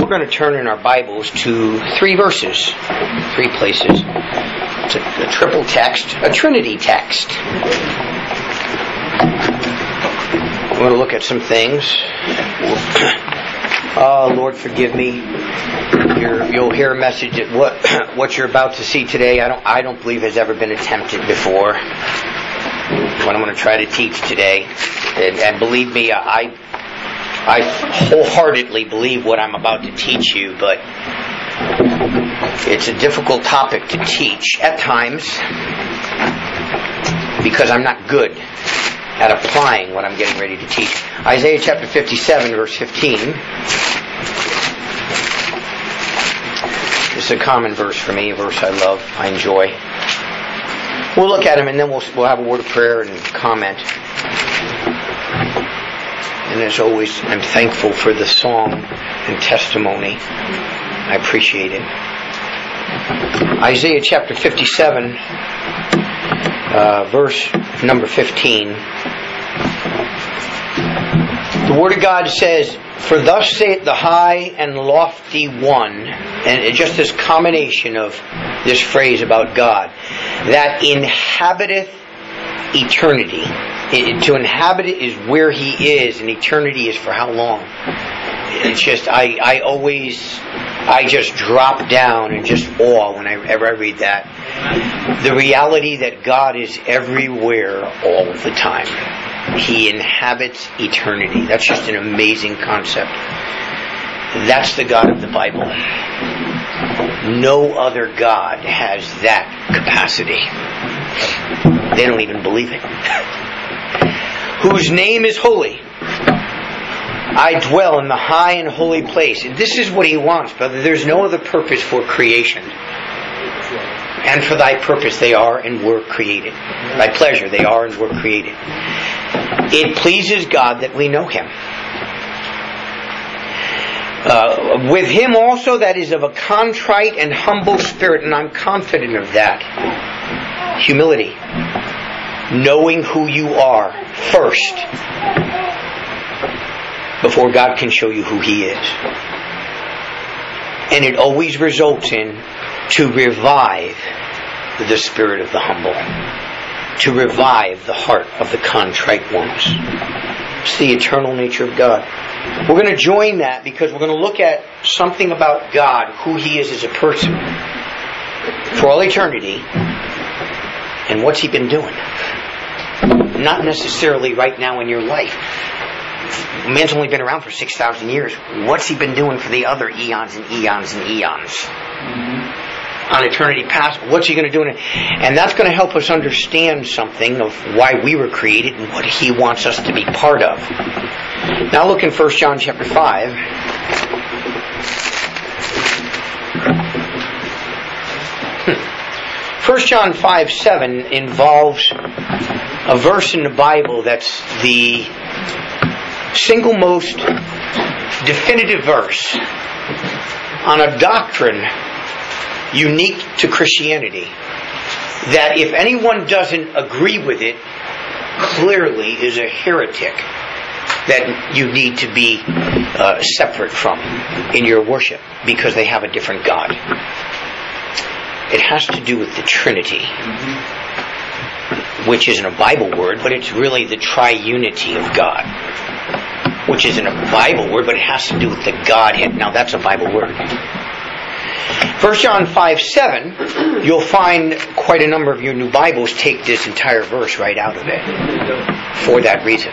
We're going to turn in our Bibles to 3 verses, 3 places. It's a triple text, a Trinity text. We're going to look at some things. Oh, Lord, forgive me. You'll hear a message that what you're about to see today, I don't believe has ever been attempted before. What I'm going to try to teach today, and believe me, I wholeheartedly believe what I'm about to teach you, but it's a difficult topic to teach at times because I'm not good at applying what I'm getting ready to teach. Isaiah chapter 57, verse 15. This is a common verse for me, a verse I love, I enjoy. We'll look at him and then we'll have a word of prayer and comment. And as always, I'm thankful for the song and testimony. I appreciate it. Isaiah chapter 57, verse number 15. The Word of God says, "For thus saith the high and lofty one," and it's just this combination of this phrase about God, "that inhabiteth eternity." To inhabit it is where He is, and eternity is for how long. It's just, I just drop down in just awe whenever I read that. The reality that God is everywhere all of the time. He inhabits eternity. That's just an amazing concept. That's the God of the Bible. No other God has that capacity. They don't even believe it. Whose name is holy. I dwell in the high and holy place. And this is what He wants, brother. There's no other purpose for creation. And for thy purpose they are and were created. Thy pleasure they are and were created. It pleases God that we know Him. With Him also that is of a contrite and humble spirit, and I'm confident of that. Humility. Knowing who you are first before God can show you who He is. And it always results in to revive the spirit of the humble, to revive the heart of the contrite ones. It's the eternal nature of God. We're going to join that because we're going to look at something about God, who He is as a person for all eternity, and what's He been doing. Not necessarily right now in your life. Man's only been around for 6,000 years. What's He been doing for the other eons and eons and eons? On eternity past, what's He going to do? And that's going to help us understand something of why we were created and what He wants us to be part of. Now look in 1 John chapter 5. 1 John 5:7 involves a verse in the Bible that's the single most definitive verse on a doctrine unique to Christianity, that if anyone doesn't agree with it, clearly is a heretic that you need to be separate from in your worship because they have a different God. It has to do with the Trinity, which isn't a Bible word, but it's really the triunity of God, which isn't a Bible word, but it has to do with the Godhead. Now that's a Bible word. 1 John 5:7, you'll find quite a number of your new Bibles take this entire verse right out of it for that reason.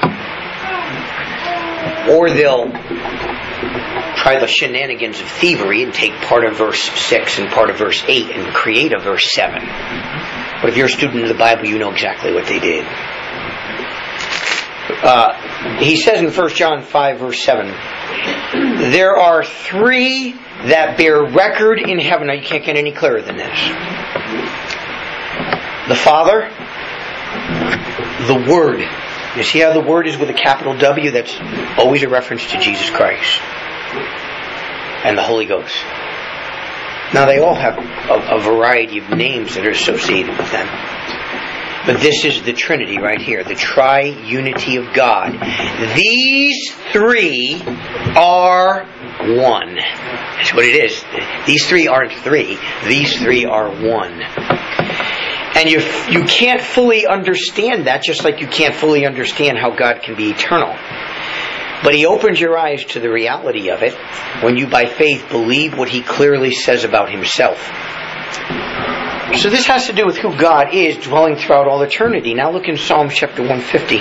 Or they'll try the shenanigans of thievery and take part of verse 6 and part of verse 8 and create a verse 7. But if you're a student of the Bible, you know exactly what they did. He says in 1 John 5 verse 7, there are 3 that bear record in heaven. Now you can't get any clearer than this. The Father, the Word. You see how the Word is with a capital W? That's always a reference to Jesus Christ. And the Holy Ghost. Now they all have a variety of names that are associated with them. But this is the Trinity right here, the tri-unity of God. These three are one. That's what it is. These three aren't three. These three are one. And you can't fully understand that, just like you can't fully understand how God can be eternal. But He opens your eyes to the reality of it when you by faith believe what He clearly says about Himself. So this has to do with who God is dwelling throughout all eternity. Now look in Psalm chapter 150.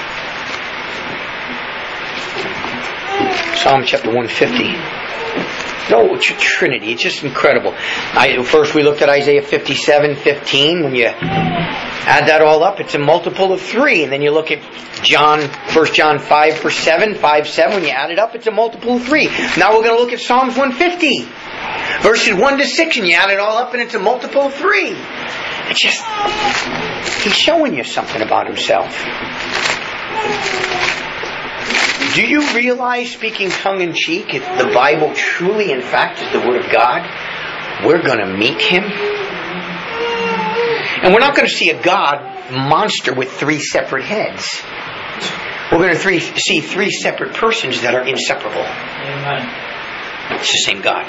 Psalm chapter 150. No, Trinity. It's just incredible. First we looked at Isaiah 57:15. When you add that all up, it's a multiple of 3. And then you look at 1 John 5 verse 7, 5:7. When you add it up, it's a multiple of 3. Now we're going to look at Psalms 150. Verses 1 to 6. And you add it all up and it's a multiple of 3. It's just, He's showing you something about Himself. Do you realize, speaking tongue-in-cheek, if the Bible truly, in fact, is the Word of God, we're going to meet Him? And we're not going to see a God monster with 3 separate heads. We're going to see 3 separate persons that are inseparable. Amen. It's the same God.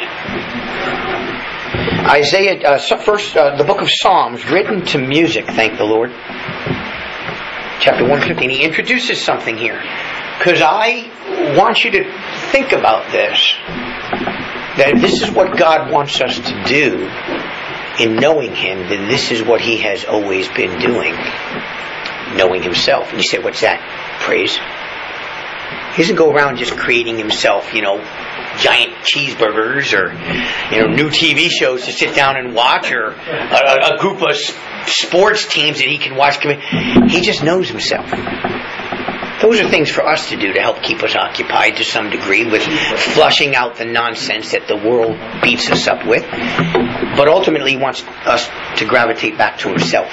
Isaiah, the book of Psalms, written to music, thank the Lord. Chapter 115, he introduces something here. Because I want you to think about this. That this is what God wants us to do in knowing Him, then this is what He has always been doing. Knowing Himself. And you say, what's that? Praise. He doesn't go around just creating Himself, giant cheeseburgers or, new TV shows to sit down and watch, or a group of sports teams that He can watch. He just knows Himself. Those are things for us to do to help keep us occupied to some degree with flushing out the nonsense that the world beats us up with. But ultimately He wants us to gravitate back to Himself.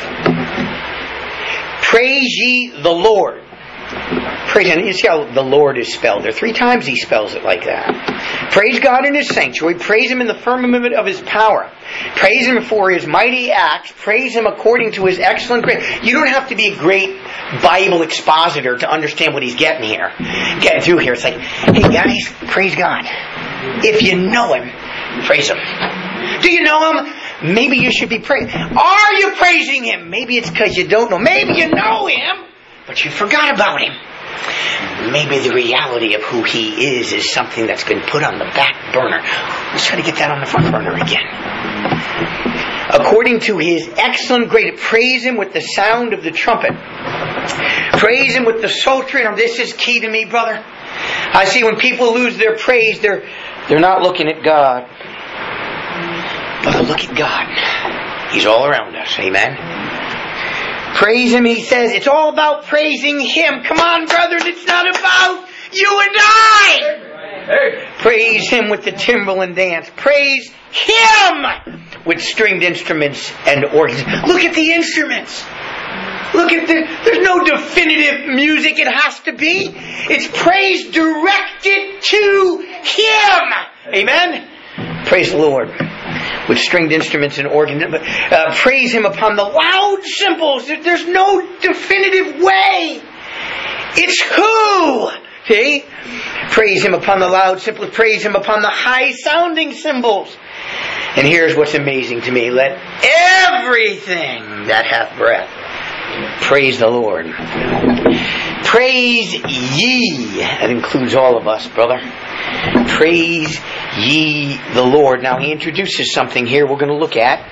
Praise ye the Lord. Praise Him. You see how the Lord is spelled. There are 3 times He spells it like that. Praise God in His sanctuary. Praise Him in the firmament of His power. Praise Him for His mighty acts. Praise Him according to His excellent grace. You don't have to be a great Bible expositor to understand what he's getting through here. It's like, hey guys, praise God. If you know Him, praise Him. Do you know Him? Maybe you should be praising. Are you praising Him? Maybe it's because you don't know. Maybe you know Him, but you forgot about Him. Maybe the reality of who He is something that's been put on the back burner. Let's try to get that on the front burner again. According to His excellent grace, praise Him with the sound of the trumpet. Praise Him with the psaltery. Now this is key to me, brother. I see when people lose their praise, they're not looking at God. But look at God. He's all around us. Amen. Praise Him, he says. It's all about praising Him. Come on, brethren. It's not about you and I. Hey. Praise Him with the timbrel and dance. Praise Him with stringed instruments and organs. Look at the instruments. There's no definitive music it has to be. It's praise directed to Him. Amen? Praise the Lord. With stringed instruments and organs. Praise Him upon the loud cymbals. There's no definitive way. It's who. See? Praise Him upon the loud cymbals. Praise Him upon the high sounding cymbals. And here's what's amazing to me. Let everything that hath breath praise the Lord. Praise ye. That includes all of us, brother. Praise ye the Lord. Now he introduces something here we're going to look at.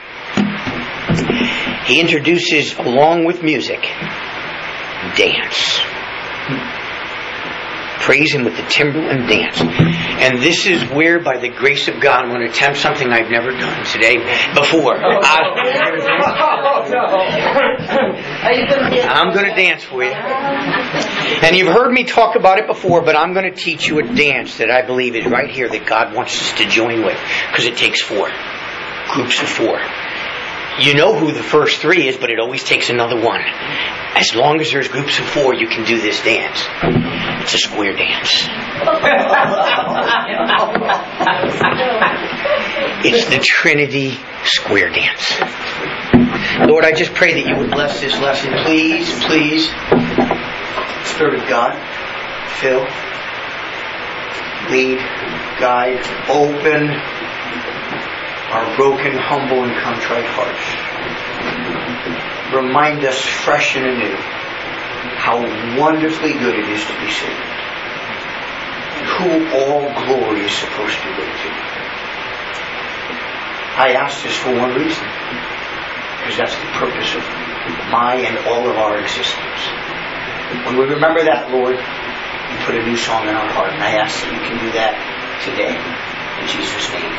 He introduces, along with music, dance. Praise Him with the timbrel and dance. And this is where, by the grace of God, I'm going to attempt something I've never done today before. I'm going to dance for you. And you've heard me talk about it before, but I'm going to teach you a dance that I believe is right here that God wants us to join with. Because it takes 4. Groups of 4. You know who the first 3 is, but it always takes another one. As long as there's groups of 4, you can do this dance. It's a square dance. It's the Trinity square dance. Lord, I just pray that you would bless this lesson. Please, please, Spirit of God, fill, lead, guide, open our broken, humble, and contrite hearts. Remind us fresh and anew how wonderfully good it is to be saved. Who all glory is supposed to go to. I ask this for one reason. Because that's the purpose of my and all of our existence. When we remember that, Lord, you put a new song in our heart. And I ask that you can do that today. In Jesus' name.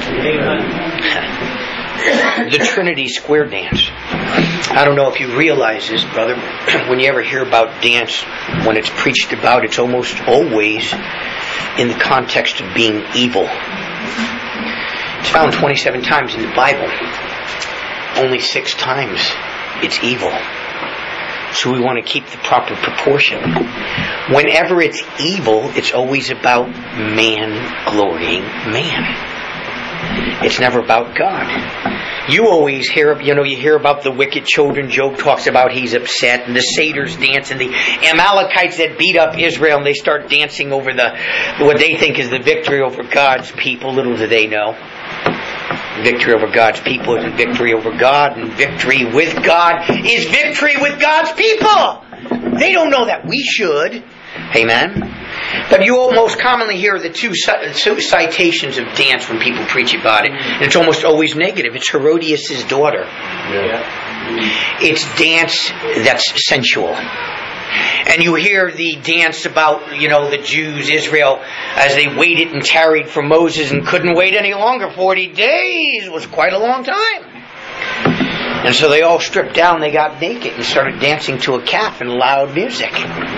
Amen. The Trinity Square Dance. I don't know if you realize this, brother. When you ever hear about dance, when it's preached about, it's almost always in the context of being evil. It's found 27 times in the Bible. Only 6 times it's evil. So we want to keep the proper proportion. Whenever it's evil, it's always about man glorying man. It's never about God. You always hear, you hear about the wicked children. Job talks about he's upset, and the satyrs dance, and the Amalekites that beat up Israel, and they start dancing over what they think is the victory over God's people. Little do they know. Victory over God's people is victory over God, and victory with God is victory with God's people. They don't know that. We should. Amen. But you most commonly hear the two citations of dance when people preach about it, and it's almost always negative. It's Herodias' daughter. Yeah. It's dance that's sensual. And you hear the dance about, the Jews, Israel, as they waited and tarried for Moses and couldn't wait any longer. 40 days was quite a long time. And so they all stripped down, they got naked and started dancing to a calf in loud music.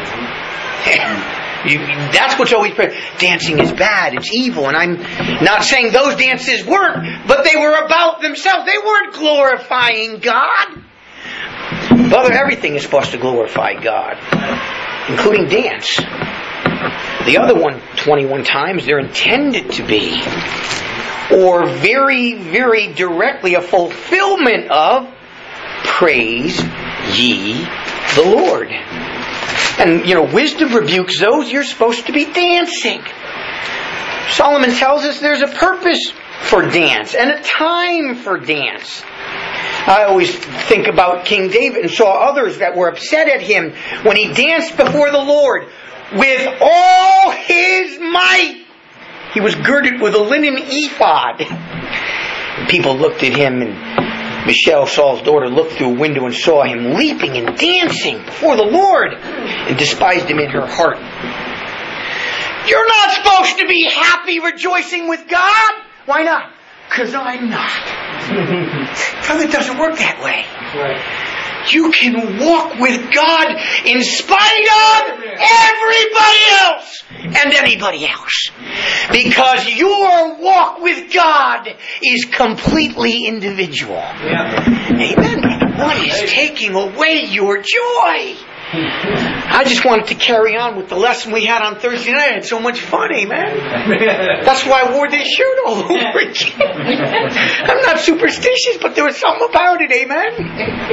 That's what's always... Dancing is bad, it's evil, and I'm not saying those dances weren't, but they were about themselves. They weren't glorifying God. Brother, everything is supposed to glorify God, including dance. The other 21 times, they're intended to be, or very, very directly, a fulfillment of praise ye the Lord. And, wisdom rebukes those you're supposed to be dancing. Solomon tells us there's a purpose for dance and a time for dance. I always think about King David and saw others that were upset at him when he danced before the Lord with all his might. He was girded with a linen ephod. And people looked at him, and Michelle, Saul's daughter, looked through a window and saw him leaping and dancing before the Lord and despised him in her heart. You're not supposed to be happy rejoicing with God. Why not? Because I'm not. It doesn't work that way. Right. You can walk with God in spite of everybody else and anybody else. Because your walk with God is completely individual. Yeah. Amen. What is taking away your joy? I just wanted to carry on with the lesson we had on Thursday night. I had so much fun, amen? That's why I wore this shirt all over again. I'm not superstitious, but there was something about it, amen?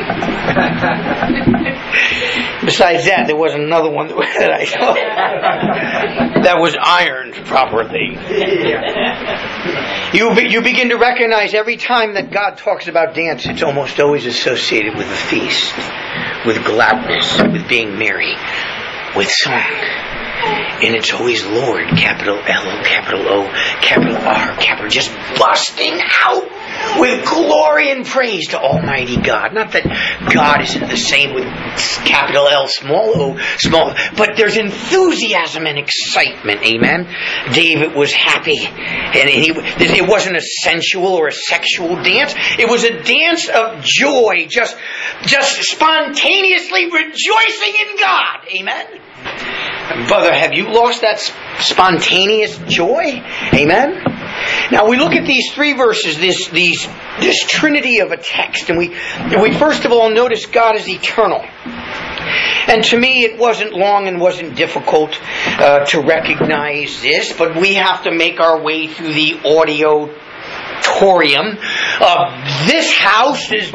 Besides that, there was another one that I saw that was ironed properly. You begin to recognize every time that God talks about dance, it's almost always associated with a feast, with gladness, with being merry, with song. And it's always Lord, capital L, capital O, capital R, capital, just busting out with glory and praise to Almighty God. Not that God isn't the same with capital L, small o, small, but there's enthusiasm and excitement, amen? David was happy, and it wasn't a sensual or a sexual dance. It was a dance of joy, just spontaneously rejoicing in God, amen? Brother, have you lost that spontaneous joy? Amen? Now we look at these 3 verses, this trinity of a text, and we first of all notice God is eternal. And to me it wasn't long and wasn't difficult to recognize this, but we have to make our way through the auditorium of this house is this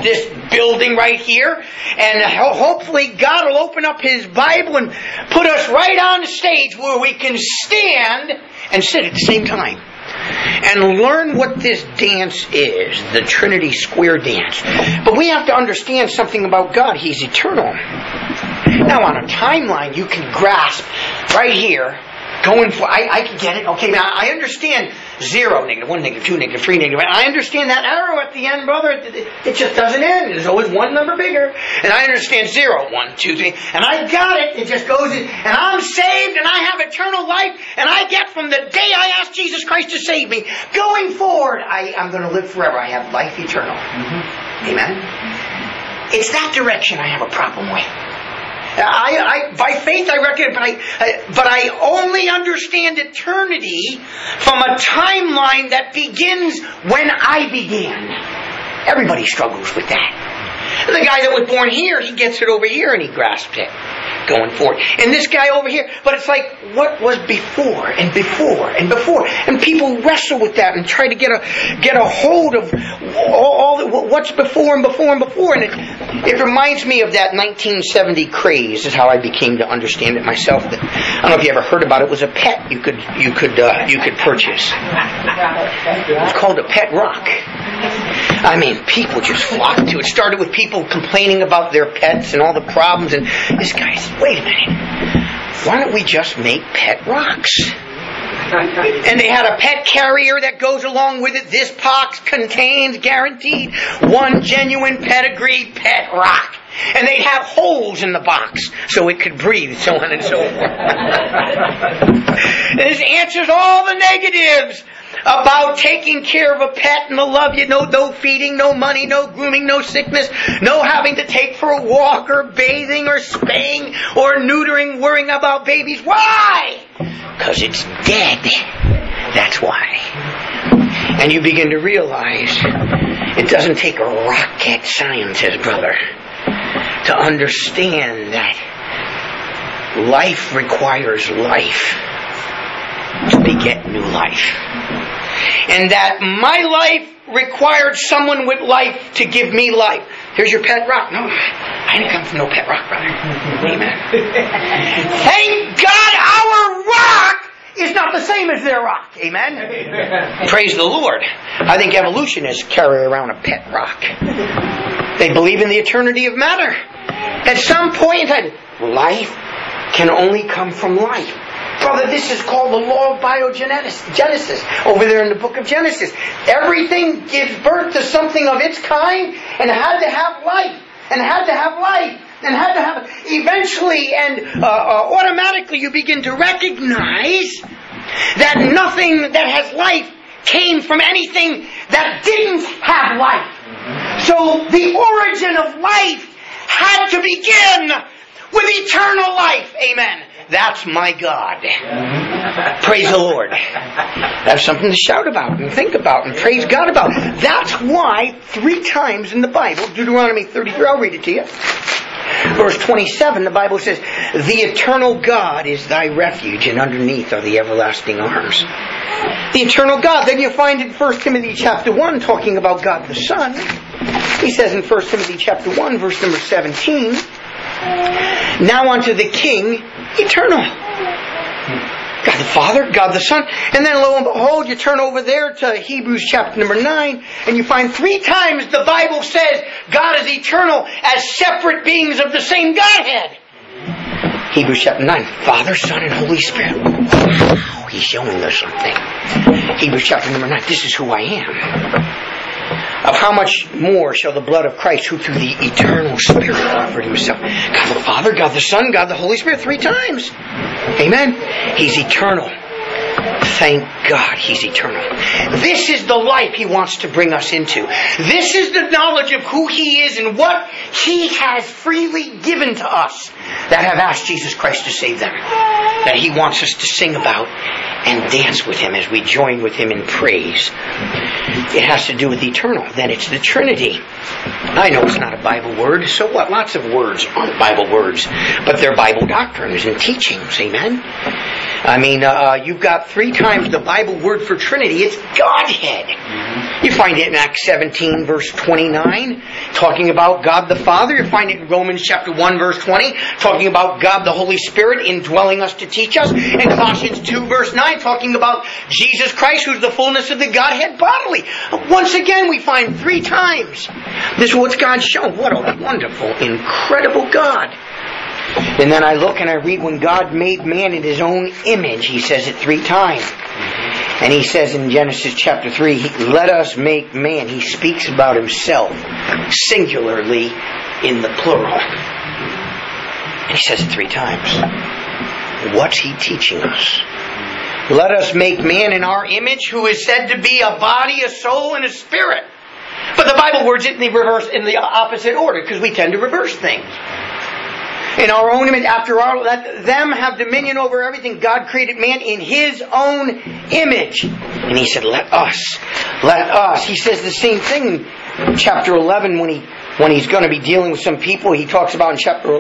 building right here, and hopefully God will open up His Bible and put us right on the stage where we can stand and sit at the same time and learn what this dance is, the Trinity Square dance. But we have to understand something about God. He's eternal. Now on a timeline you can grasp right here, going for, I can get it. Okay, now I understand 0, -1, -2, -3, -. I understand that arrow at the end, brother. It just doesn't end. There's always one number bigger. And I understand 0, 1, 2, 3. And I got it. It just goes in. And I'm saved and I have eternal life. And I get from the day I asked Jesus Christ to save me, going forward, I'm going to live forever. I have life eternal. Amen? It's that direction I have a problem with. By faith I reckon it, but I only understand eternity from a timeline that begins when I began. Everybody struggles with that. The guy that was born here, he gets it over here and he grasps it going forward. And this guy over here, but it's like, what was before and before and before? And people wrestle with that and try to get a hold of all what's before and before and before. And it reminds me of that 1970 craze, is how I became to understand it myself. I don't know if you ever heard about it. It was a pet you could purchase. It's called a pet rock. I mean, people just flocked to it. It started with people complaining about their pets and all the problems, and this guy said, wait a minute, why don't we just make pet rocks? And they had a pet carrier that goes along with it. This box contains, guaranteed, 1 genuine pedigreed pet rock. And they'd have holes in the box so it could breathe, so on and so forth. This answers all the negatives about taking care of a pet and the love you. No feeding, no money, no grooming, no sickness, no having to take for a walk or bathing or spaying or neutering, worrying about babies. Why? Because it's dead. That's why. And you begin to realize it doesn't take a rocket scientist, brother, to understand that life requires life to beget new life. And that my life required someone with life to give me life. Here's your pet rock. No, I didn't come from no pet rock, brother. Amen. Thank God our rock is not the same as their rock. Amen. Praise the Lord. I think evolutionists carry around a pet rock. They believe in the eternity of matter. At some point in time, life can only come from life. Brother, this is called the law of biogenesis, over there in the book of Genesis. Everything gives birth to something of its kind and had to have life, and had to have life, and had to have... Eventually and automatically you begin to recognize that nothing that has life came from anything that didn't have life. So the origin of life had to begin with eternal life. Amen. That's my God. Praise the Lord. That's something to shout about and think about and praise God about. That's why 3 times in the Bible, Deuteronomy 33, I'll read it to you. Verse 27, the Bible says, the eternal God is thy refuge, and underneath are the everlasting arms. The eternal God. Then you find in 1 Timothy chapter 1, talking about God the Son. He says in 1 Timothy chapter 1, verse number 17, now unto the King, eternal. God the Father, God the Son. And then lo and behold, you turn over there to Hebrews chapter number 9, and you find 3 times the Bible says God is eternal as separate beings of the same Godhead. Hebrews chapter 9, Father, Son, and Holy Spirit. Wow, he's showing us something. Hebrews chapter number 9, this is who I am. Of how much more shall the blood of Christ, who through the eternal Spirit offered himself. God the Father, God the Son, God the Holy Spirit, 3 times. Amen. He's eternal. Thank God He's eternal. This is the life He wants to bring us into. This is the knowledge of who He is and what He has freely given to us that have asked Jesus Christ to save them. That He wants us to sing about and dance with Him as we join with Him in praise. It has to do with eternal. Then it's the Trinity. I know it's not a Bible word, so what? Lots of words aren't Bible words, but they're Bible doctrines and teachings. Amen. I mean, you've got 3 times the Bible word for Trinity. It's Godhead. You find it in Acts 17, verse 29, talking about God the Father. You find it in Romans chapter 1, verse 20, talking about God the Holy Spirit indwelling us to teach us. In Colossians 2, verse 9, talking about Jesus Christ, who's the fullness of the Godhead bodily. Once again, we find 3 times. This is what God's shown. What a wonderful, incredible God. And then I look and I read when God made man in His own image. He says it 3 times. And He says in Genesis chapter 3, let us make man. He speaks about Himself singularly in the plural. And He says it 3 times. What's He teaching us? Let us make man in our image, who is said to be a body, a soul, and a spirit. But the Bible words it in the opposite order, because we tend to reverse things. In our own image, after all, let them have dominion over everything. God created man in His own image. And He said, let us. He says the same thing in chapter 11 when He's going to be dealing with some people. He talks about in chapter,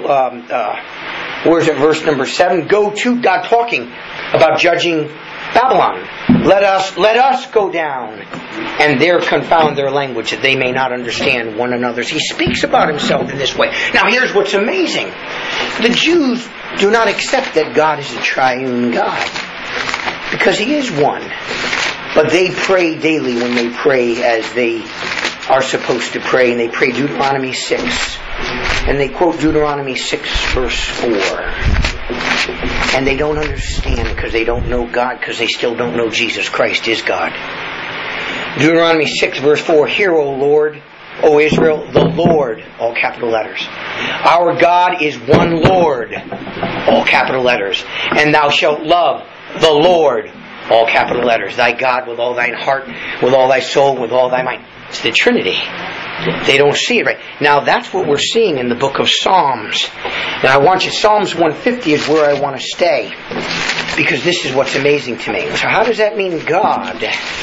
verse number 7, go to God talking about judging Babylon. Let us go down and there confound their language, that they may not understand one another's. He speaks about Himself in this way. Now here's what's amazing. The Jews do not accept that God is a triune God, because He is one. But they pray daily when they pray as they are supposed to pray, and they pray Deuteronomy 6. And they quote Deuteronomy 6 verse 4. And they don't understand because they don't know God, because they still don't know Jesus Christ is God. Deuteronomy 6 verse 4, hear, O Lord, O Israel, the Lord, all capital letters. Our God is one Lord, all capital letters. And thou shalt love the Lord, all capital letters. Thy God with all thine heart, with all thy soul, with all thy mind. It's the Trinity. They don't see it right. Now that's what we're seeing in the book of Psalms. And I want you, Psalms 150 is where I want to stay, because this is what's amazing to me. So how does that mean God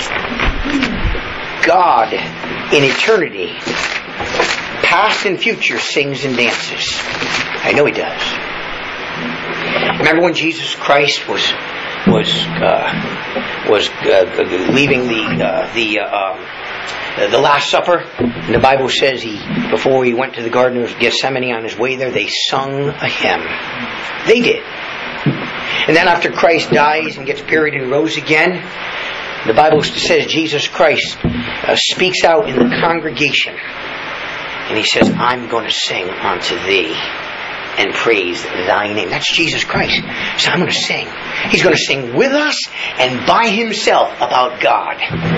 in eternity, past and future, sings and dances? I know He does. Remember when Jesus Christ was leaving the Last Supper? And the Bible says before he went to the Garden of Gethsemane, on his way there, they sung a hymn. They did. And then after Christ dies and gets buried and rose again, the Bible says Jesus Christ speaks out in the congregation. And He says, I'm going to sing unto thee and praise thy name. That's Jesus Christ. So I'm going to sing. He's going to sing with us and by Himself about God.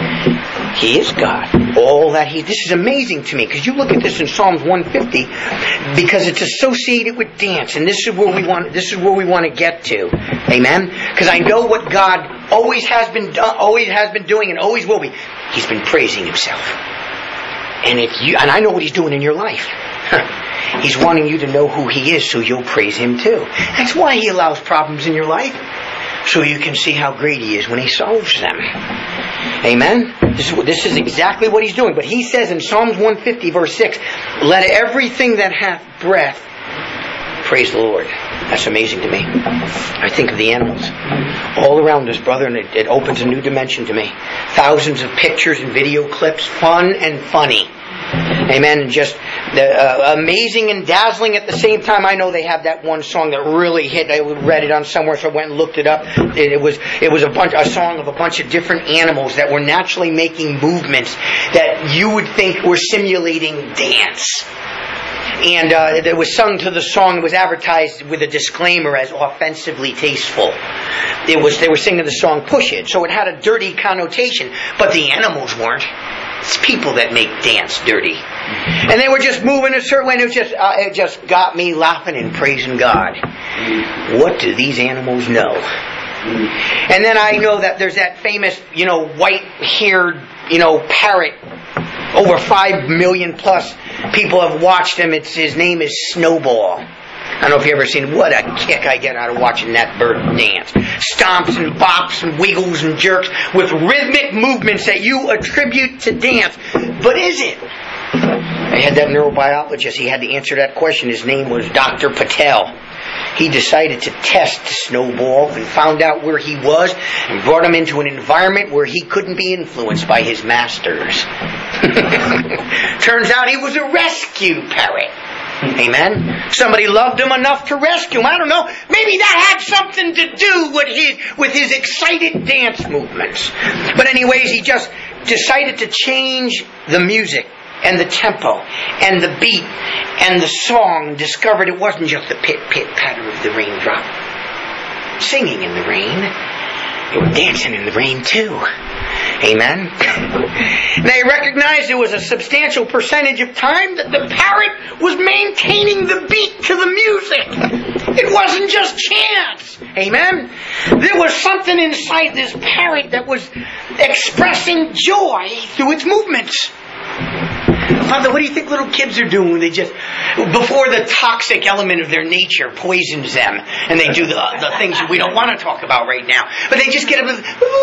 He is God. All that this is amazing to me, because you look at this in Psalms 150, because it's associated with dance, and this is where we want to get to. Amen? Because I know what God always has been doing and always will be. He's been praising Himself. And I know what He's doing in your life. He's wanting you to know who He is, so you'll praise Him too. That's why He allows problems in your life, so you can see how great He is when He solves them. Amen? This is exactly what He's doing. But He says in Psalms 150 verse 6, let everything that hath breath praise the Lord. That's amazing to me. I think of the animals all around us, brother, and it opens a new dimension to me. Thousands of pictures and video clips, fun and funny. Amen. And just amazing and dazzling at the same time. I know they have that one song that really hit. I read it on somewhere, so I went and looked it up. It was a song of a bunch of different animals that were naturally making movements that you would think were simulating dance. And it was sung to the song. It was advertised with a disclaimer as offensively tasteful. They were singing the song "Push It," so it had a dirty connotation. But the animals weren't. It's people that make dance dirty. And they were just moving a certain way, and it just got me laughing and praising God. What do these animals know? And then I know that there's that famous, white-haired, parrot. Over 5 million plus people have watched him. His name is Snowball. I don't know if you've ever seen. What a kick I get out of watching that bird dance. Stomps and bops and wiggles and jerks with rhythmic movements that you attribute to dance. But is it? I had that neurobiologist. He had to answer that question. His name was Dr. Patel. he decided to test Snowball and found out where he was and brought him into an environment where he couldn't be influenced by his masters. Turns out he was a rescue parrot. Amen. Somebody loved him enough to rescue him. I don't know. Maybe that had something to do with his excited dance movements. But anyways, he just decided to change the music and the tempo and the beat and the song. Discovered it wasn't just the pit, pit, patter of the raindrop singing in the rain. They were dancing in the rain too. Amen. They recognized it was a substantial percentage of time that the parrot was maintaining the beat to the music. It wasn't just chance. Amen. There was something inside this parrot that was expressing joy through its movements. Father, what do you think little kids are doing when they just, before the toxic element of their nature poisons them, and they do the things that we don't want to talk about right now, but they just get up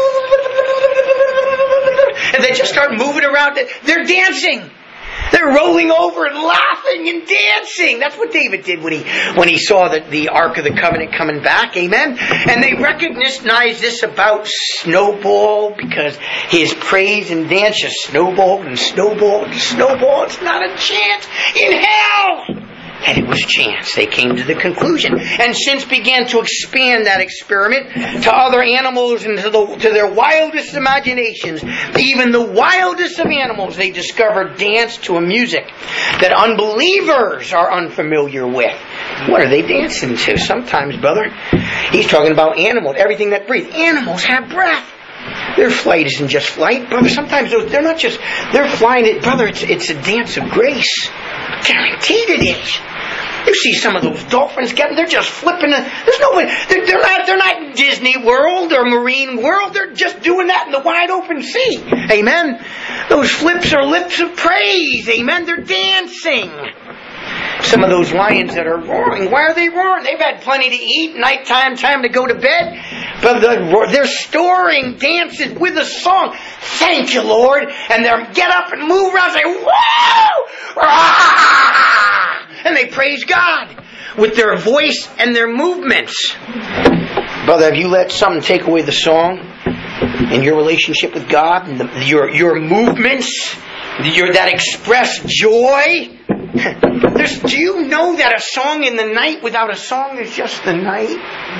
and they just start moving around. They're dancing. They're rolling over and laughing and dancing. That's what David did when he saw the Ark of the Covenant coming back. Amen. And they recognized this about Snowball because his praise and dance just snowballed and snowballed and snowballed. It's not a chance in hell. And it was chance. They came to the conclusion, and since began to expand that experiment to other animals and to their wildest imaginations. Even the wildest of animals, they discovered dance to a music that unbelievers are unfamiliar with. What are they dancing to? Sometimes, brother, he's talking about animals, everything that breathes. Animals have breath. Their flight isn't just flight, brother. Sometimes they're flying it, brother. It's a dance of grace. Guaranteed it is. You see some of those dolphins they're just flipping. There's no way. They're not in Disney World or Marine World. They're just doing that in the wide open sea. Amen. Those flips are lips of praise. Amen. They're dancing. Some of those lions that are roaring, why are they roaring? They've had plenty to eat, nighttime, time to go to bed. But they're storing dances with a song. Thank you, Lord. And they get up and move around and say, whoa! And they praise God with their voice and their movements. Brother, have you let something take away the song and your relationship with God and your movements that express joy? Do you know that a song in the night without a song is just the night?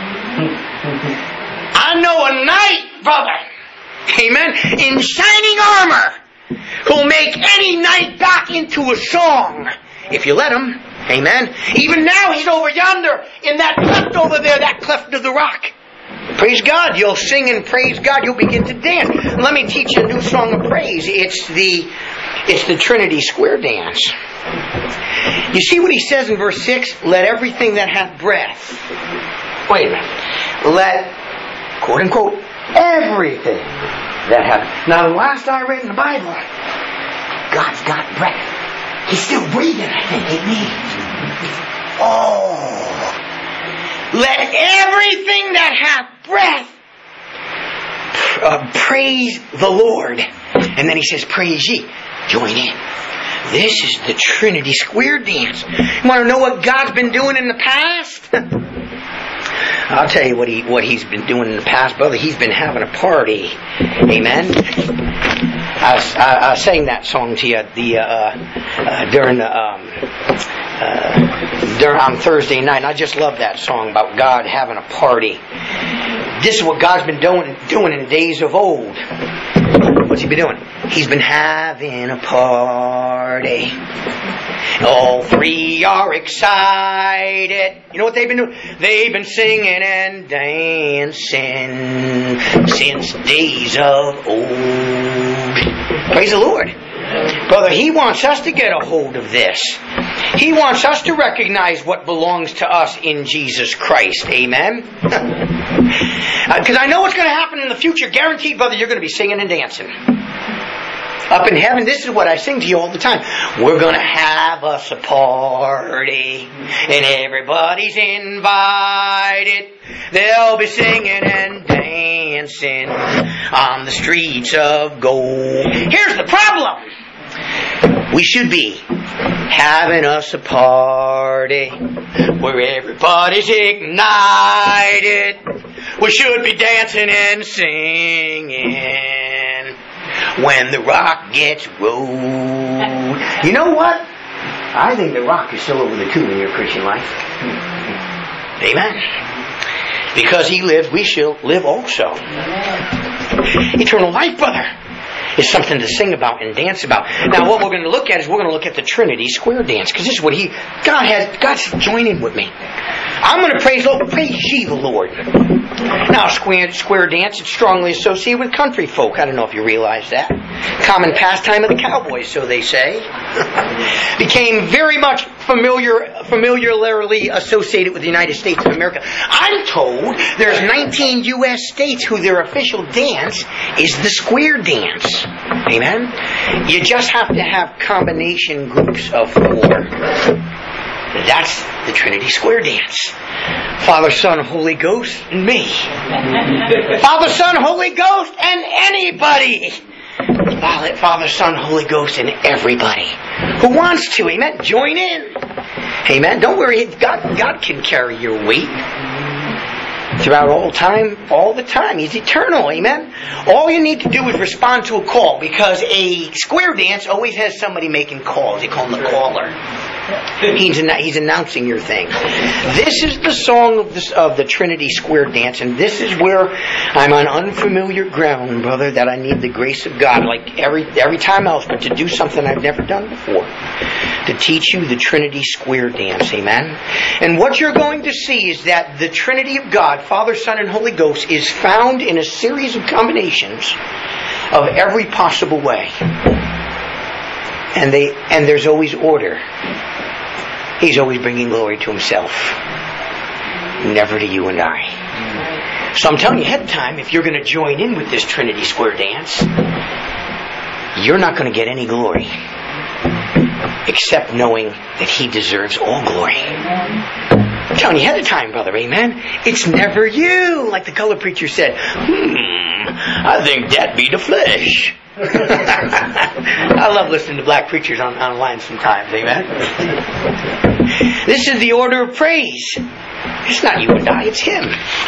I know a knight, brother, amen, in shining armor, who'll make any night back into a song, if you let him, amen. Even now he's over yonder, in that cleft over there, that cleft of the rock. Praise God, you'll sing and praise God, you'll begin to dance. Let me teach you a new song of praise. It's the Trinity Square Dance. You see what he says in verse 6? Let everything that hath breath. Wait a minute. Let, quote unquote, everything that hath. Now the last I read in the Bible, God's got breath. He's still breathing, I think, ain't he? Oh. Let everything that hath breath praise the Lord. And then he says, praise ye. Join in. This is the Trinity Square Dance. You want to know what God's been doing in the past? I'll tell you what he's been doing in the past, brother. He's been having a party. Amen. I sang that song to you on Thursday night, and I just love that song about God having a party. This is what God's been doing in days of old. What's he been doing? He's been having a party. All three are excited. You know what they've been doing? They've been singing and dancing since days of old. Praise the Lord. Brother, he wants us to get a hold of this. He wants us to recognize what belongs to us in Jesus Christ. Amen? Because I know what's going to happen in the future. Guaranteed, brother, you're going to be singing and dancing. Up in heaven, this is what I sing to you all the time. We're going to have us a party, and everybody's invited. They'll be singing and dancing on the streets of gold. Here's the problem. We should be having us a party where everybody's ignited. We should be dancing and singing when the rock gets rolled. You know what? I think the rock is still over the tomb in your Christian life. Amen. Because he lives, we shall live also. Eternal life, brother, is something to sing about and dance about. Now, what we're going to look at is we're going to look at the Trinity square dance, because this is what God's joining with me. I'm going to praise ye the Lord. Now, square dance is strongly associated with country folk. I don't know if you realize that. Common pastime of the cowboys, so they say. Became very much familiarly associated with the United States of America. I'm told there's 19 U.S. states who their official dance is the square dance. Amen? You just have to have combination groups of 4. That's the Trinity square dance. Father, Son, Holy Ghost, and me. Father, Son, Holy Ghost, and anybody. Father, Son, Holy Ghost, and everybody who wants to. Amen. Join in. Amen. Don't worry. God can carry your weight throughout all the time. He's eternal. Amen. All you need to do is respond to a call, because a square dance always has somebody making calls. They call him the caller. He's announcing your thing. This is the song of the Trinity square dance, and this is where I'm on unfamiliar ground, brother, that I need the grace of God, like every time else, but to do something I've never done before. To teach you the Trinity square dance, amen? And what you're going to see is that the Trinity of God, Father, Son, and Holy Ghost, is found in a series of combinations of every possible way. And there's always order. He's always bringing glory to himself, never to you and I. So I'm telling you ahead of time, if you're going to join in with this Trinity square dance, you're not going to get any glory except knowing that he deserves all glory. I'm telling you ahead of time, brother, amen? It's never you, like the color preacher said. I think that be the flesh. I love listening to black preachers online sometimes, amen? This is the order of praise. It's not you and I, it's him.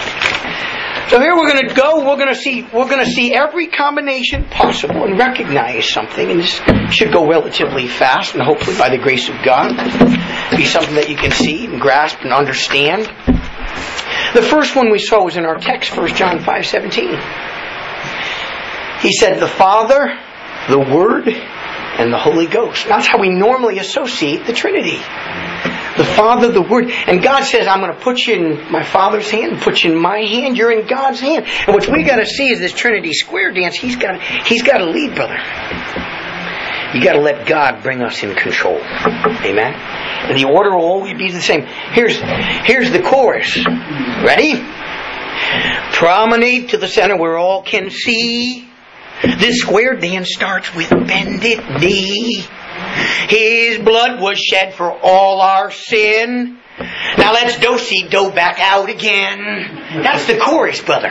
So here we're going to go. We're going to see every combination possible and recognize something, and this should go relatively fast, and hopefully by the grace of God be something that you can see and grasp and understand. The first one we saw was in our text, 1 John 5:17. He said, the Father, the Word, and the Holy Ghost. That's how we normally associate the Trinity. The Father, the Word. And God says, I'm going to put you in my Father's hand, put you in my hand, you're in God's hand. And what we got to see is this Trinity square dance. He's got to lead, brother. You got to let God bring us in control. Amen? And the order will always be the same. Here's the chorus. Ready? Promenade to the center where all can see. This square dance starts with bended knee. His blood was shed for all our sin. Now let's do-si-do back out again. That's the chorus, brother.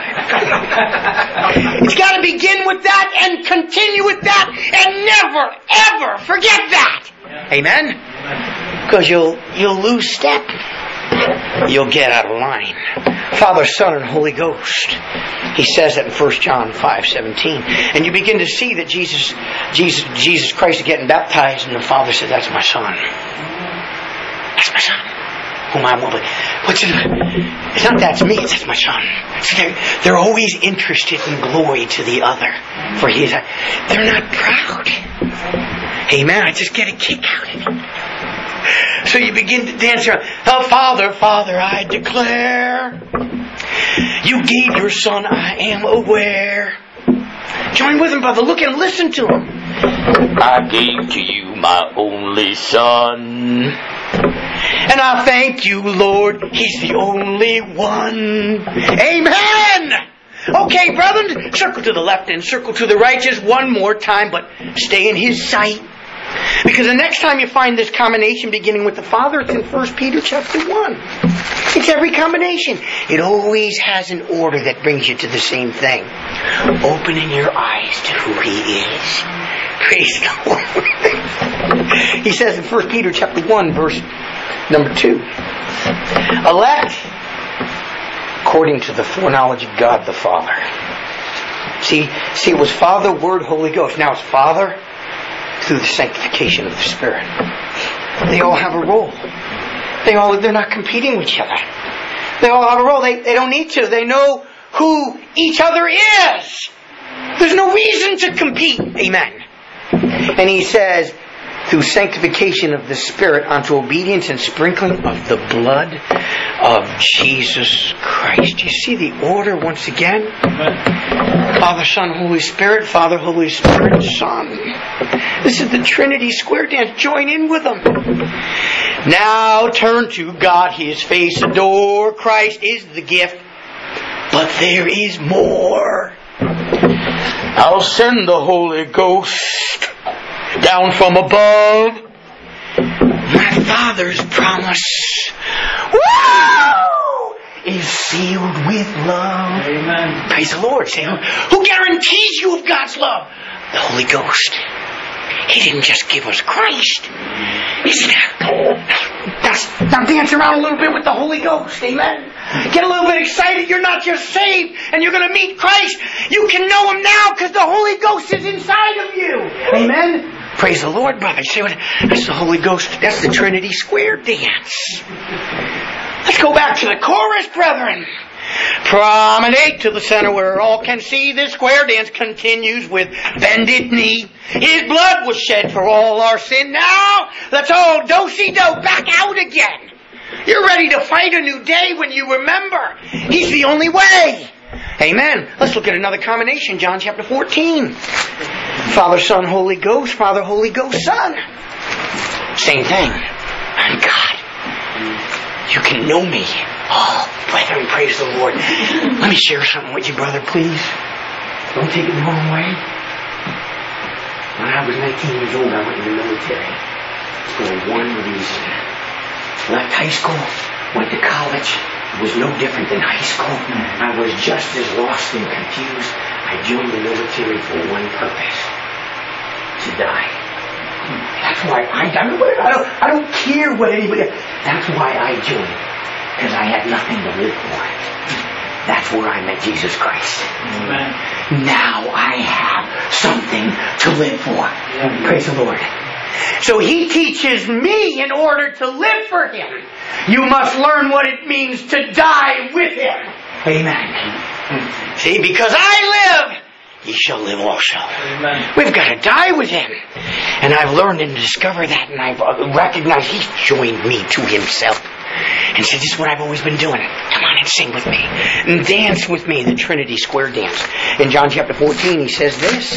It's got to begin with that and continue with that and never, ever forget that. Amen? Because you'll lose step. You'll get out of line. Father, Son, and Holy Ghost. He says that in 1 John 5:17. And you begin to see that Jesus Christ is getting baptized, and the Father says, that's my Son. That's my Son. Whom I am well pleased. It's not that's me, it's that's my Son. They're always interested in glory to the other. For they're not proud. Amen. I just get a kick out of it. So you begin to dance around. Oh, Father, Father, I declare, you gave your Son, I am aware. Join with him, brother. Look and listen to him. I gave to you my only Son. And I thank you, Lord, he's the only one. Amen! Okay, brethren, circle to the left and circle to the right just one more time, but stay in his sight. Because the next time you find this combination beginning with the Father, it's in 1 Peter chapter 1. It's every combination. It always has an order that brings you to the same thing. Opening your eyes to who he is. Praise the Lord. He says in 1 Peter chapter 1, verse number 2, elect according to the foreknowledge of God the Father. See, it was Father, Word, Holy Ghost. Now it's Father through the sanctification of the Spirit. They all have a role. They're not competing with each other. They all have a role. They don't need to. They know who each other is. There's no reason to compete. Amen. And he says, through sanctification of the Spirit unto obedience and sprinkling of the blood of Jesus Christ. You see the order once again? Amen. Father, Son, Holy Spirit. Father, Holy Spirit, Son. This is the Trinity square dance. Join in with them. Now turn to God, His face adore. Christ is the gift. But there is more. I'll send the Holy Ghost down from above. My Father's promise, is sealed with love. Amen. Praise the Lord. Say, who guarantees you of God's love? The Holy Ghost. He didn't just give us Christ. Now dance around a little bit with the Holy Ghost. Amen. Get a little bit excited. You're not just saved and you're going to meet Christ. You can know Him now because the Holy Ghost is inside of you. Amen. Praise the Lord, brother. You say, that's the Holy Ghost. That's the Trinity square dance. Let's go back to the chorus, brethren. Promenade to the center where all can see. This square dance continues with bended knee. His blood was shed for all our sin. Now, let's all do-si-do back out again. You're ready to fight a new day when you remember He's the only way. Amen. Let's look at another combination. John chapter 14. Father, Son, Holy Ghost. Father, Holy Ghost, Son. Same thing. I'm God. You can know me. Oh, brethren, praise the Lord. Let me share something with you, brother, please. Don't take it the wrong way. When I was 19 years old, I went in the military for one reason. Left high school, went to college. It was no different than high school. I was just as lost and confused. I joined the military for one purpose: to die. That's why I don't care what anybody. That's why I joined, because I had nothing to live for. That's where I met Jesus Christ. Amen. Now I have something to live for. Yeah. Praise the Lord. So He teaches me in order to live for Him, you must learn what it means to die with Him. Amen. See, because I live, ye shall live also. Amen. We've got to die with Him. And I've learned and discovered that, and I've recognized He's joined me to Himself. And said, this is what I've always been doing. Come on and sing with me. And dance with me in the Trinity square dance. In John chapter 14, He says this.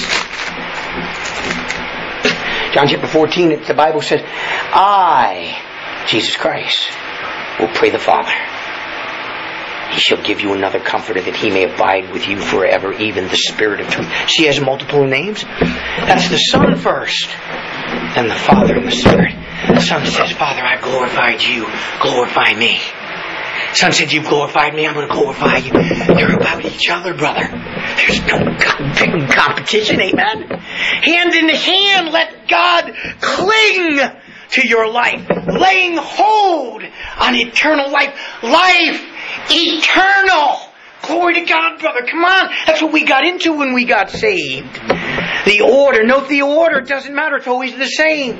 John chapter 14, the Bible says, I, Jesus Christ, will pray the Father. He shall give you another comforter that He may abide with you forever, even the Spirit of truth. She has multiple names. That's the Son first, then the Father and the Spirit. The Son says, Father, I've glorified you. Glorify me. Son said, you've glorified me. I'm going to glorify you. They're about each other, brother. There's no competition. Amen. Hand in hand, let God cling to your life, laying hold on eternal life. Life eternal. Glory to God, brother. Come on. That's what we got into when we got saved. The order. Note the order. It doesn't matter. It's always the same.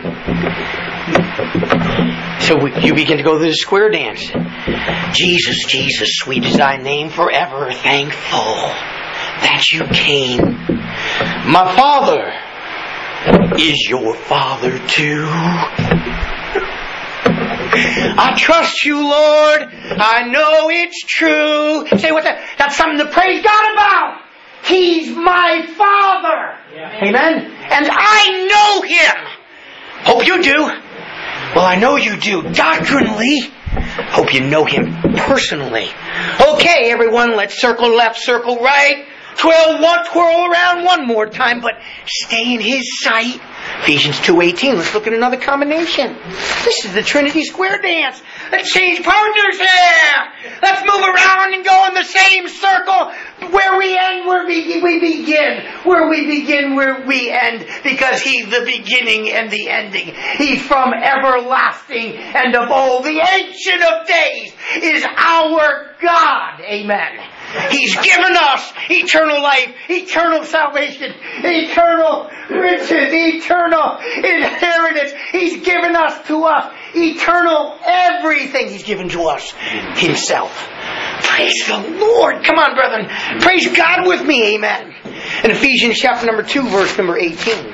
So you begin to go through the square dance. Jesus, Jesus, sweet is thy name, forever thankful that you came. My Father is your Father too. I trust you, Lord. I know it's true. Say, what's that? That's something to praise God about. He's my Father. Yeah. Amen. And I know Him. Hope you do. Well, I know you do. Doctrinally. Hope you know Him personally. Okay, everyone, let's circle left, circle right. twirl around one more time, but stay in His sight. Ephesians 2:18. Let's look at another combination. This is the Trinity Square dance. Let's change partners here. Let's move around and go in the same circle. Where we end, where we begin. Where we begin, where we end. Because He's the beginning and the ending. He's from everlasting and of old. The Ancient of Days is our God. Amen. He's given us eternal life, eternal salvation, eternal riches, eternal inheritance. He's given us to us eternal everything. He's given to us Himself. Praise the Lord. Come on, brethren. Praise God with me. Amen. In Ephesians chapter number 2, verse number 18.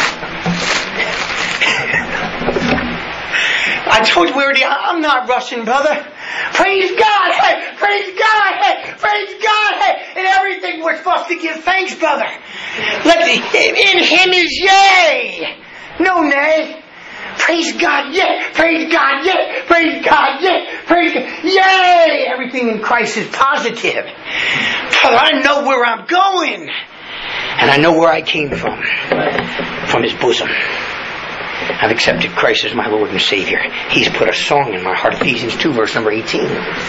I told you already, I'm not rushing, brother. Praise God, hey, praise God, hey, praise God, hey. In everything we're supposed to give thanks, brother. In Him is yea, no nay. Praise God, yea, praise God, yea, praise God, yea, praise God, yea. Everything in Christ is positive. Brother, I know where I'm going. And I know where I came from His bosom. I've accepted Christ as my Lord and Savior. He's put a song in my heart. Ephesians 2, verse number 18.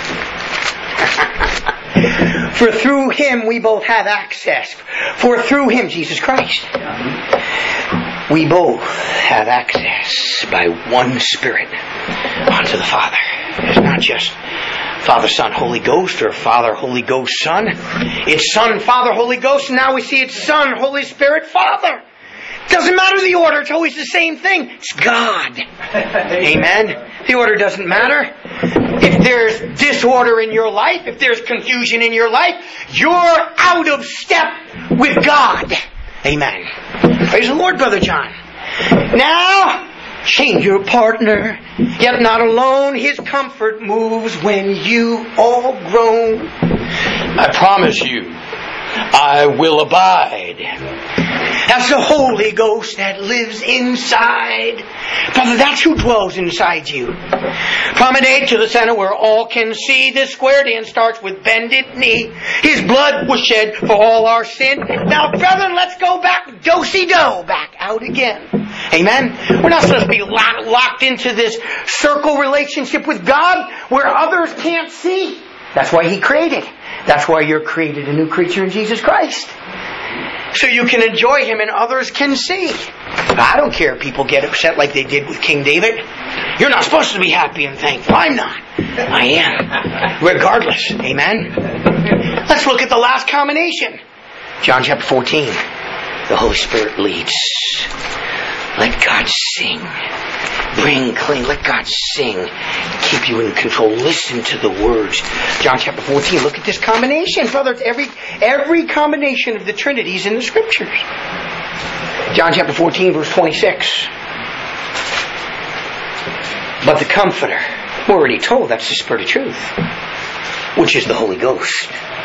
For through Him we both have access. For through Him, Jesus Christ, we both have access by one Spirit unto the Father. It's not just Father, Son, Holy Ghost, or Father, Holy Ghost, Son. It's Son, Father, Holy Ghost, and now we see it's Son, Holy Spirit, Father. Doesn't matter the order, it's always the same thing. It's God. Amen. The order doesn't matter. If there's disorder in your life, if there's confusion in your life, you're out of step with God. Amen. Praise the Lord, Brother John. Now, change your partner. Yet not alone, His comfort moves when you all groan. I promise you, I will abide. That's the Holy Ghost that lives inside. Brother, that's who dwells inside you. Promenade to the center where all can see. This square dance starts with bended knee. His blood was shed for all our sin. Now, brethren, let's go back, do-si-do, back out again. Amen? We're not supposed to be locked into this circle relationship with God where others can't see. That's why He created. That's why you're created a new creature in Jesus Christ. So you can enjoy Him and others can see. I don't care if people get upset like they did with King David. You're not supposed to be happy and thankful. I'm not. I am. Regardless. Amen? Let's look at the last combination. John chapter 14. The Holy Spirit leads. Let God sing. Bring clean. Let God sing. Keep you in control. Listen to the words. John chapter 14. Look at this combination, brother. Every combination of the Trinity is in the Scriptures. John chapter 14, verse 26. But the Comforter, we're already told that's the Spirit of truth, which is the Holy Ghost.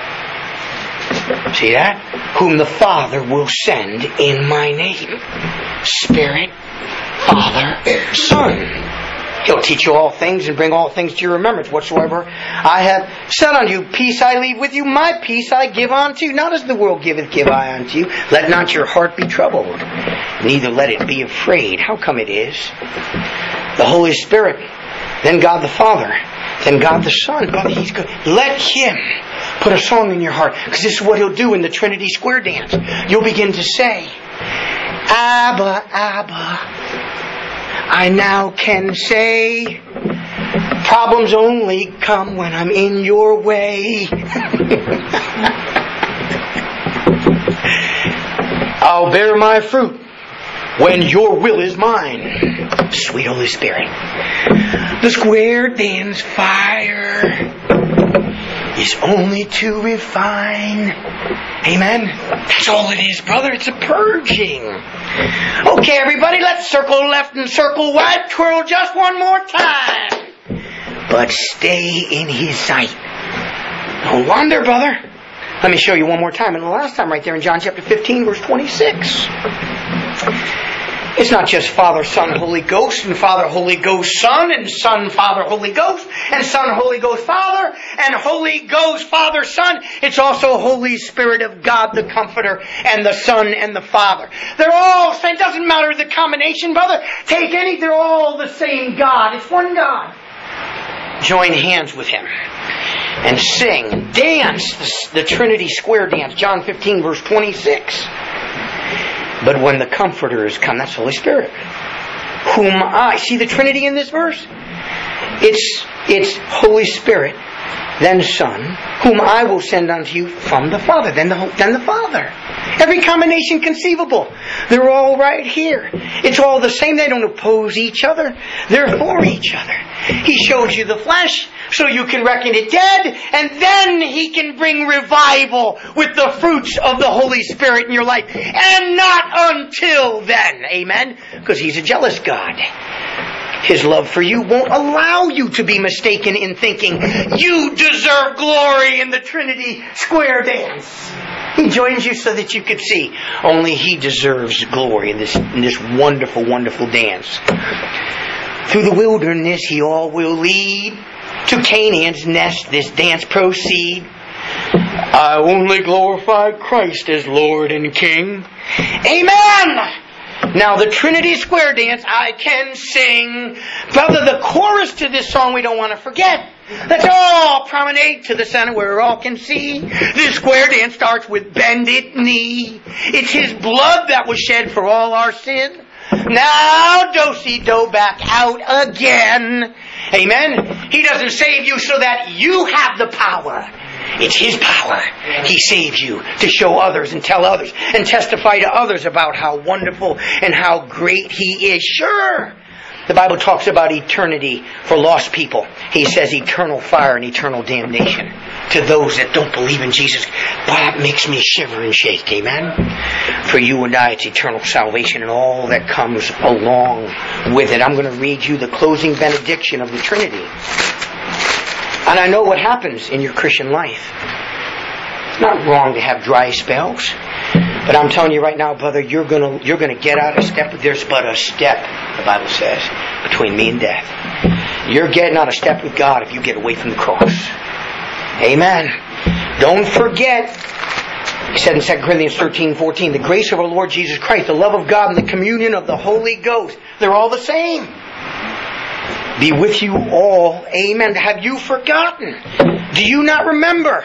See that? Whom the Father will send in my name. Spirit, Father, Son. He'll teach you all things and bring all things to your remembrance. Whatsoever I have said unto you, peace I leave with you, my peace I give unto you. Not as the world giveth, give I unto you. Let not your heart be troubled, neither let it be afraid. How come it is? The Holy Spirit, then God the Father, then God the Son. Brother, He's good. Let Him put a song in your heart, because this is what He'll do in the Trinity Square dance. You'll begin to say, Abba, Abba. I now can say, problems only come when I'm in your way. I'll bear my fruit when your will is mine. Sweet Holy Spirit. The square dance fire is only to refine. Amen? That's all it is, brother. It's a purging. Okay, everybody, let's circle left and circle right. Twirl just one more time. But stay in His sight. Don't wander, brother. Let me show you one more time. And the last time right there in John chapter 15, verse 26. It's not just Father, Son, Holy Ghost, and Father, Holy Ghost, Son, and Son, Father, Holy Ghost, and Son, Holy Ghost, Father, and Holy Ghost, Father, Son. It's also Holy Spirit of God, the Comforter, and the Son, and the Father. They're all same. Doesn't matter the combination, brother. Take any. They're all the same God. It's one God. Join hands with Him and sing, dance the Trinity square dance. John 15, verse 26. But when the Comforter is come, that's Holy Spirit, whom I... See the Trinity in this verse? It's Holy Spirit, then Son, whom I will send unto you from the Father, then the Father. Every combination conceivable. They're all right here. It's all the same. They don't oppose each other. They're for each other. He shows you the flesh so you can reckon it dead, and then He can bring revival with the fruits of the Holy Spirit in your life. And not until then. Amen? Because He's a jealous God. His love for you won't allow you to be mistaken in thinking you deserve glory in the Trinity square dance. He joins you so that you could see only He deserves glory in this wonderful, wonderful dance. Through the wilderness He all will lead. To Canaan's nest this dance proceed. I only glorify Christ as Lord and King. Amen! Now the Trinity square dance I can sing. Brother, the chorus to this song we don't want to forget. Let's all promenade to the center where all can see. This square dance starts with bended knee. It's His blood that was shed for all our sin. Now do-si-do back out again. Amen? He doesn't save you so that you have the power. It's His power. He saves you to show others and tell others and testify to others about how wonderful and how great He is. Sure, the Bible talks about eternity for lost people. He says eternal fire and eternal damnation to those that don't believe in Jesus. Boy, that makes me shiver and shake. Amen? For you and I, it's eternal salvation and all that comes along with it. I'm going to read you the closing benediction of the Trinity. And I know what happens in your Christian life. It's not wrong to have dry spells. But I'm telling you right now, brother, you're gonna get out of step. There's but a step, the Bible says, between me and death. You're getting out of step with God if you get away from the cross. Amen. Don't forget, he said in 2 Corinthians 13:14, the grace of our Lord Jesus Christ, the love of God, and the communion of the Holy Ghost, they're all the same. Be with you all. Amen. Have you forgotten? Do you not remember?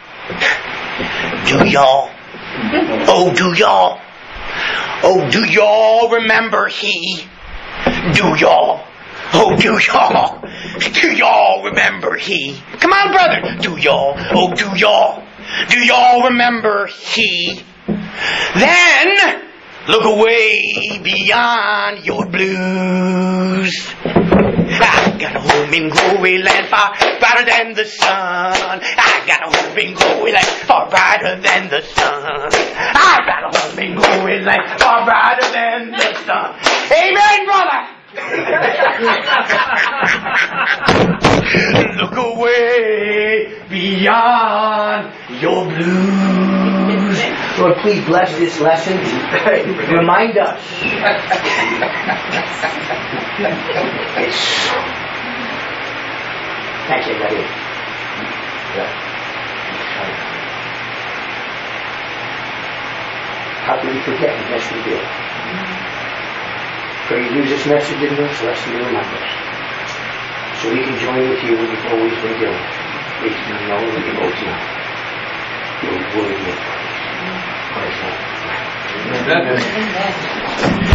Do y'all? Oh, do y'all? Oh, do y'all remember He? Do y'all? Oh, do y'all? Do y'all remember He? Come on, brother. Do y'all? Oh, do y'all? Do y'all remember He? Then look away beyond your blues. I got a home in glory land far brighter than the sun. I got a home in glory land far brighter than the sun. I got a home in glory land far brighter than the sun. Amen, brother. Look away beyond your blues. Lord, please bless this lesson. Remind us. Thank you, buddy. How can we forget? Yes, we do. Pray you use this message in this lesson to remind us. So we can join with you when you've always been doing. We can know that you're both now. You're worthy of praise. Praise God. Amen.